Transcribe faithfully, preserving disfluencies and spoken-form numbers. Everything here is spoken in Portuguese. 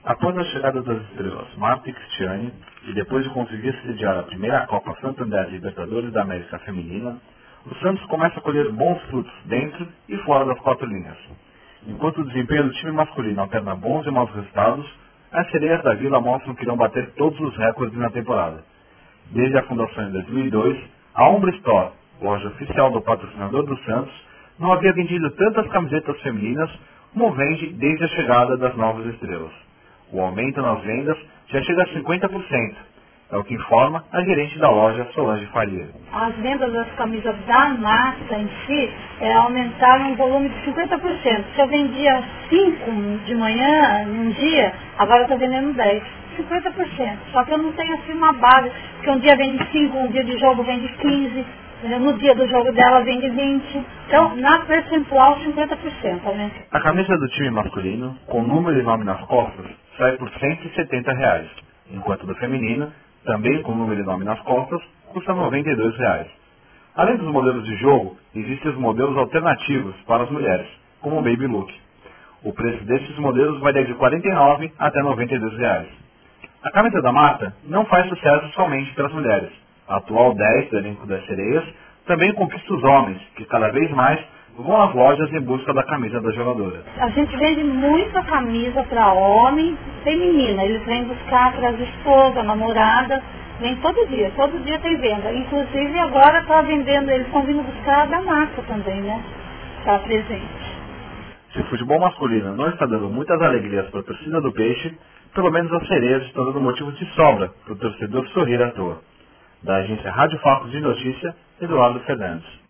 Após a chegada das estrelas Marta e Cristiane, e depois de conseguir sediar a primeira Copa Santander Libertadores da América Feminina, o Santos começa a colher bons frutos dentro e fora das quatro linhas. Enquanto o desempenho do time masculino alterna bons e maus resultados, as sereias da Vila mostram que irão bater todos os recordes na temporada. Desde a fundação em dois mil e dois, a Umbra Store, loja oficial do patrocinador do Santos, não havia vendido tantas camisetas femininas como vende desde a chegada das novas estrelas. O aumento nas vendas já chega a cinquenta por cento, é o que informa a gerente da loja, Solange Faria. As vendas das camisas da massa em si é, aumentaram um volume de cinquenta por cento. Se eu vendia cinco de manhã, num dia, agora eu estou vendendo dez. cinquenta por cento. Só que eu não tenho assim uma base, porque um dia vende cinco, um dia de jogo vende quinze, no dia do jogo dela vende vinte. Então, na percentual, cinquenta por cento aumenta. A camisa do time masculino, com número e nome nas costas, sai por cento e setenta reais, enquanto do feminino, também com número e nome nas costas, custa noventa e dois reais. Além dos modelos de jogo, existem os modelos alternativos para as mulheres, como o Baby Look. O preço desses modelos vai de quarenta e nove até noventa e dois reais. A camisa da Marta não faz sucesso somente entre as mulheres. A atual dez do elenco das sereias também conquista os homens, que cada vez mais vão às lojas em busca da camisa da jogadora. A gente vende muita camisa para homem feminina. Eles vêm buscar para as esposas, namorada. Vem todo dia, todo dia tem venda. Inclusive agora está vendendo, eles estão vindo buscar da marca também, né? Está presente. Se o futebol masculino não está dando muitas alegrias para a torcida do Peixe, pelo menos as sereias estão dando motivo de sobra para o torcedor sorrir à toa. Da agência Rádio Facos de Notícia, Eduardo Fernandes.